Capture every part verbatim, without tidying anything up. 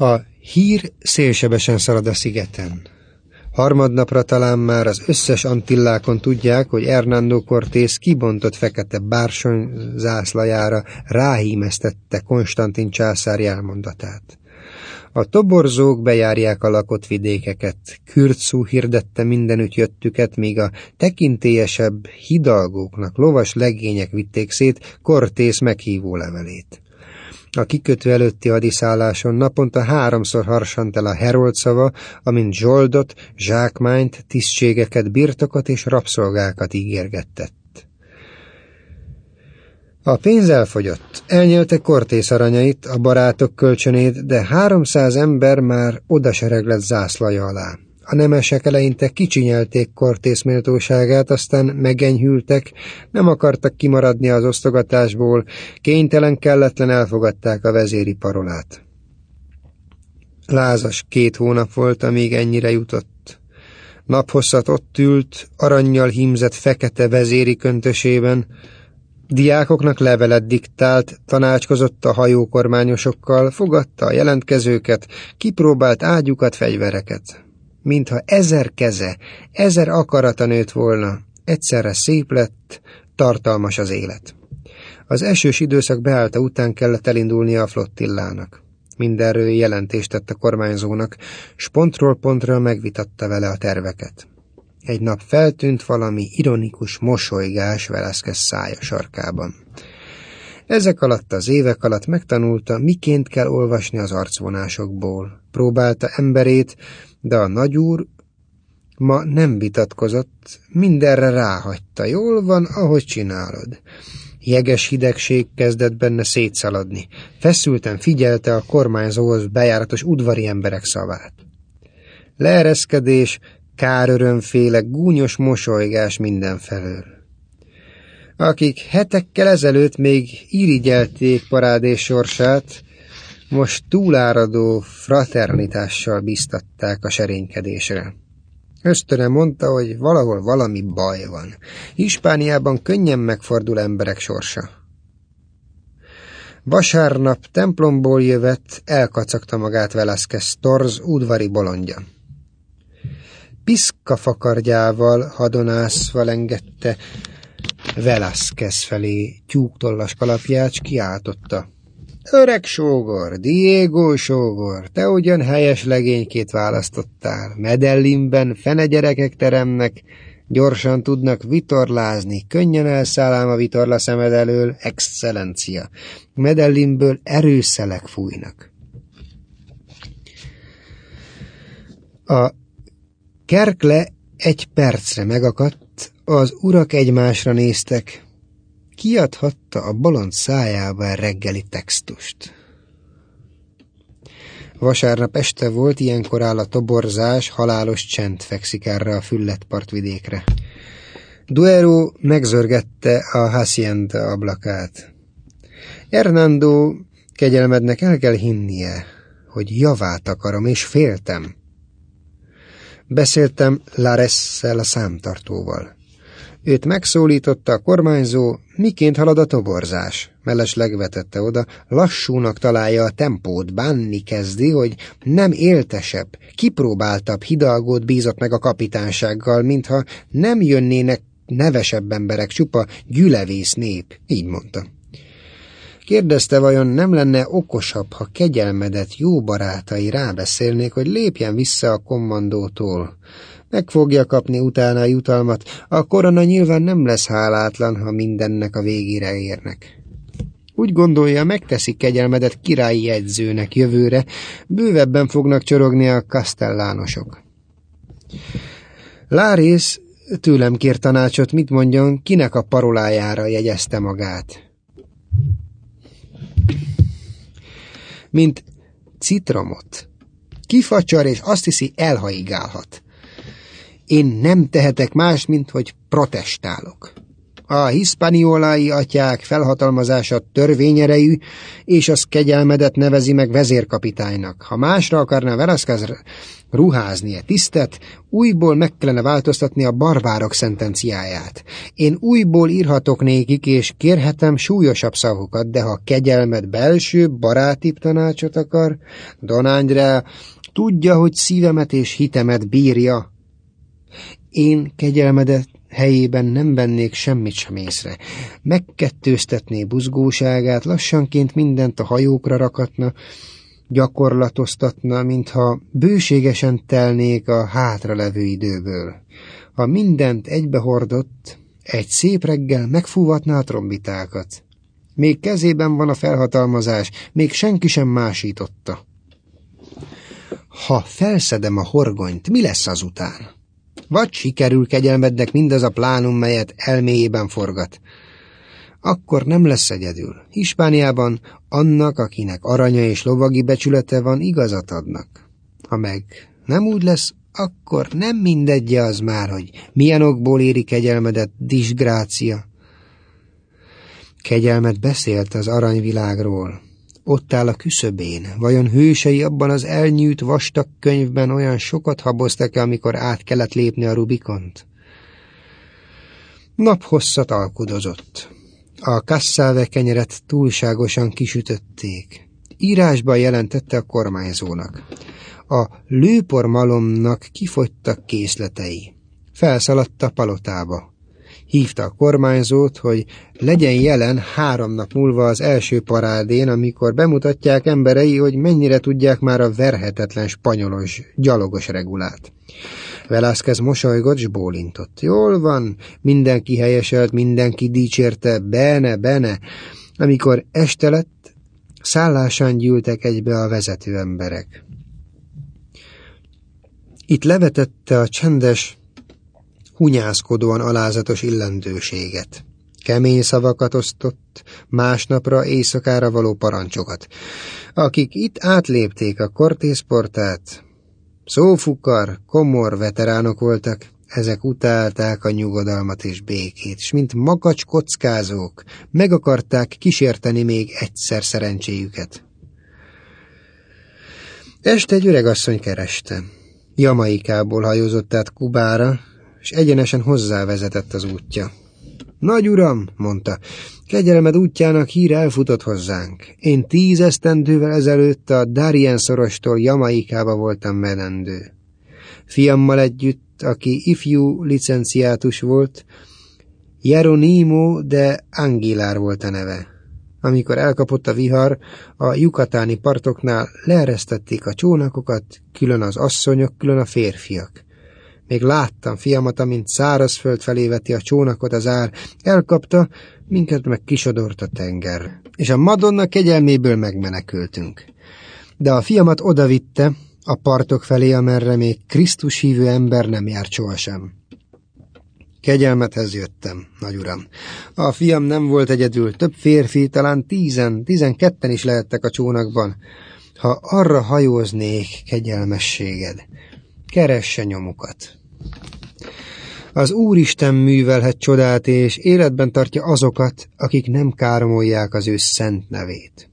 A hír szélsebesen szalad a szigeten. Harmadnapra talán már az összes Antillákon tudják, hogy Hernando Cortés kibontott fekete bársony zászlajára ráhímeztette Konstantin császár jelmondatát. A toborzók bejárják a lakott vidékeket, Kürtszú hirdette mindenütt jöttüket, míg a tekintélyesebb hidalgóknak lovas legények vitték szét Cortés meghívó levelét. A kikötő előtti hadiszálláson naponta háromszor harsant el a herold szava, amint zsoldot, zsákmányt, tisztségeket, birtokot és rabszolgákat ígérgettett. A pénz elfogyott, elnyelte Cortés aranyait, a barátok kölcsönét, de háromszáz ember már odasereglett zászlaja alá. A nemesek eleinte kicsinyelték Cortés méltóságát, aztán megenyhültek, nem akartak kimaradni az osztogatásból, kénytelen kelletlen elfogadták a vezéri parolát. Lázas két hónap volt, amíg ennyire jutott. Naphosszat ott ült, arannyal hímzett fekete vezéri köntösében, diákoknak levelet diktált, tanácskozott a hajókormányosokkal, fogadta a jelentkezőket, kipróbált ágyukat, fegyvereket. Mintha ezer keze, ezer akarata nőtt volna, egyszerre szép lett, tartalmas az élet. Az esős időszak beállta után kellett elindulnia a flottillának. Mindenről jelentést tett a kormányzónak, s pontról pontra megvitatta vele a terveket. Egy nap feltűnt valami ironikus mosolygás Velázquez szája sarkában. Ezek alatt az évek alatt megtanulta, miként kell olvasni az arcvonásokból. Próbálta emberét, de a nagyúr ma nem vitatkozott, mindenre ráhagyta. Jól van, ahogy csinálod. Jeges hidegség kezdett benne szétszaladni. Feszülten figyelte a kormányzóhoz bejáratos udvari emberek szavát. Leereszkedés, kárörömféle, gúnyos mosolygás mindenfelől. Akik hetekkel ezelőtt még irigyelték parádés sorsát, most túláradó fraternitással bíztatták a serénykedésre. Ösztöne mondta, hogy valahol valami baj van. Hispániában könnyen megfordul emberek sorsa. Vasárnap templomból jövet, elkacagta magát Velázquez torz udvari bolondja. Piszkafakardjával hadonászva lengette Velázquez felé tyúktollas kalapját, s kiáltotta. Öreg sógor, Diego sógor, te ugyan helyes legénykét választottál. Medellinben fene gyerekek teremnek, gyorsan tudnak vitorlázni, könnyen elszállám a vitorla szemed elől, excellencia. Medellinből erőszelek fújnak. A kerkle egy percre megakadt, az urak egymásra néztek. Kiadhatta a bolond szájába a reggeli textust. Vasárnap este volt, ilyenkor áll a toborzás, halálos csend fekszik erre a füllett partvidékre. Duero megzörgette a hacienda ablakát. Hernando kegyelmednek el kell hinnie, hogy javát akarom, és féltem. Beszéltem Laresszel, a számtartóval. Őt megszólította a kormányzó, miként halad a toborzás. Mellesleg vetette oda, lassúnak találja a tempót, bánni kezdi, hogy nem éltesebb, kipróbáltabb hidalgót bízott meg a kapitánysággal, mintha nem jönnének nevesebb emberek, csupa gyülevész nép, így mondta. Kérdezte, vajon nem lenne okosabb, ha kegyelmedet jó barátai rábeszélnék, hogy lépjen vissza a kommandótól. Meg fogja kapni utána a jutalmat, a korona nyilván nem lesz hálátlan, ha mindennek a végére érnek. Úgy gondolja, megteszi kegyelmedet királyi jegyzőnek jövőre, bővebben fognak csorogni a kastellánosok. Lárész tőlem kér tanácsot, mit mondjon, kinek a parolájára jegyezte magát. Mint citromot. Kifacsar, és azt hiszi, elhaigálhat. Én nem tehetek más, mint hogy protestálok. A hiszpaniolai atyák felhatalmazása törvényerejű, és az kegyelmedet nevezi meg vezérkapitánynak. Ha másra akarná Velázquez ruházni e tisztet, újból meg kellene változtatni a barbárok szentenciáját. Én újból írhatok nékik, és kérhetem súlyosabb szavakat, de ha kegyelmed belső, barátibb tanácsot akar, Don Andrea tudja, hogy szívemet és hitemet bírja. Én kegyelmedet helyében nem vennék semmit sem észre. Megkettőztetné buzgóságát, lassanként mindent a hajókra rakatna, gyakorlatoztatna, mintha bőségesen telnék a hátralevő időből. Ha mindent egybehordott, egy szép reggel megfúvatná a trombitákat. Még kezében van a felhatalmazás, még senki sem másította. Ha felszedem a horgonyt, mi lesz azután? Vagy sikerül kegyelmednek mindaz a plánum, melyet elméjében forgat. Akkor nem lesz egyedül. Hispániában annak, akinek aranya és lovagi becsülete van, igazat adnak. Ha meg nem úgy lesz, akkor nem mindegye az már, hogy milyen okból éri kegyelmedet, disgrácia. Kegyelmed beszélt az aranyvilágról. Ott áll a küszöbén. Vajon hősei abban az elnyűjt vastag könyvben olyan sokat haboztak-e, amikor át kellett lépni a Rubikont? Naphosszat alkudozott. A kasszáve kenyeret túlságosan kisütötték. Írásban jelentette a kormányzónak. A lőpormalomnak kifogytak készletei. Felszaladt a palotába. Hívta a kormányzót, hogy legyen jelen három nap múlva az első parádén, amikor bemutatják emberei, hogy mennyire tudják már a verhetetlen spanyolos, gyalogos regulát. Velázquez mosolygott, s bólintott. Jól van, mindenki helyeselt, mindenki dicsérte, bene, bene. Amikor este lett, szállásán gyűltek egybe a vezető emberek. Itt levetette a csendes, hunyászkodóan alázatos illendőséget. Kemény szavakat osztott, másnapra, éjszakára való parancsokat. Akik itt átlépték a Cortés-portát, szófukar, komor veteránok voltak, ezek utálták a nyugodalmat és békét, s mint makacs kockázók meg akarták kísérteni még egyszer szerencséjüket. Este egy öregasszony kereste. Jamaikából hajózott át Kubára, és egyenesen hozzávezetett az útja. Nagy uram, mondta, kegyelmed útjának hír elfutott hozzánk. Én tíz esztendővel ezelőtt a Darien szorostól Jamaikába voltam menendő. Fiammal együtt, aki ifjú licenciátus volt, Jeronimo de Aguilar volt a neve. Amikor elkapott a vihar, a yukatáni partoknál leeresztették a csónakokat, külön az asszonyok, külön a férfiak. Még láttam fiamat, amint szárazföld felé veti a csónakot az ár, elkapta, minket meg kisodort a tenger. És a Madonna kegyelméből megmenekültünk. De a fiamat odavitte a partok felé, amerre még Krisztus hívő ember nem járt sohasem. Kegyelmethez jöttem, nagy uram. A fiam nem volt egyedül, több férfi, talán tízen, tizenketten is lehettek a csónakban. Ha arra hajóznék, kegyelmességed, keresse nyomukat. Az Úristen művelhet csodát, és életben tartja azokat, akik nem káromolják az ő szent nevét.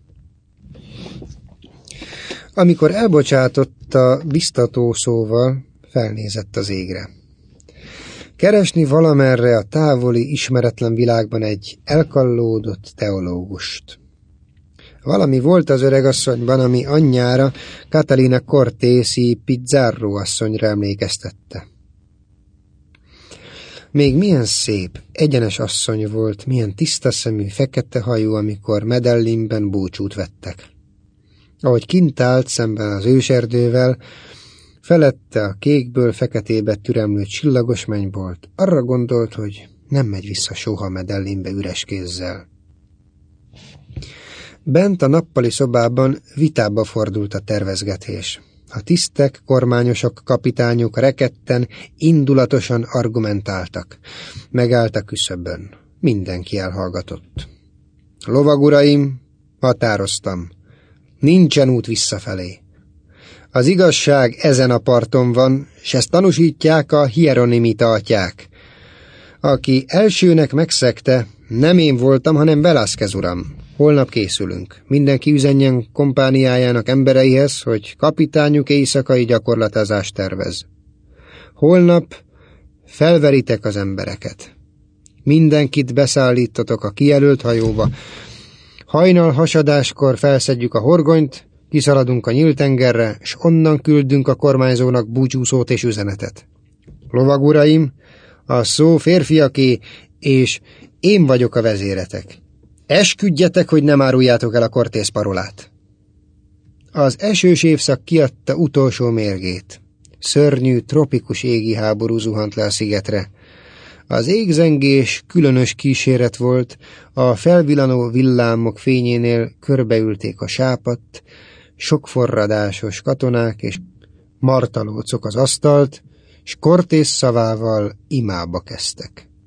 Amikor elbocsátotta biztató szóval, felnézett az égre. Keresni valamerre a távoli, ismeretlen világban egy elkallódott teológust. Valami volt az öregasszonyban, ami anyjára, Catalina Cortési Pizarro asszonyra emlékeztette. Még milyen szép, egyenes asszony volt, milyen tiszta szemű, fekete hajú, amikor Medellinben búcsút vettek. Ahogy kint állt szemben az őserdővel, felette a kékből feketébe türemlő csillagos mennybolt, arra gondolt, hogy nem megy vissza soha Medellinbe üres kézzel. Bent a nappali szobában vitába fordult a tervezgetés. A tisztek, kormányosok, kapitányok rekedten, indulatosan argumentáltak. Megállt a küszöbön. Mindenki elhallgatott. Lovaguraim, határoztam. Nincsen út visszafelé. Az igazság ezen a parton van, s ezt tanúsítják a hieronimita atyák. Aki elsőnek megszegte, nem én voltam, hanem Velázquez uram. Holnap készülünk. Mindenki üzenjen kompániájának embereihez, hogy kapitányuk éjszakai gyakorlatázást tervez. Holnap felveritek az embereket. Mindenkit beszállítotok a kijelölt hajóba. Hajnal hasadáskor felszedjük a horgonyt, kiszaladunk a nyíltengerre, s onnan küldünk a kormányzónak búcsúszót és üzenetet. Lovaguraim, a szó férfiaké, és én vagyok a vezéretek. Esküdjetek, hogy nem áruljátok el a Cortés parolát. Az esős évszak kiadta utolsó mérgét. Szörnyű, tropikus égi háború zuhant le a szigetre. Az égzengés különös kíséret volt, a felvillanó villámok fényénél körbeülték a sápadt, sokforradásos katonák és martalócok az asztalt, s Cortés szavával imába kezdtek.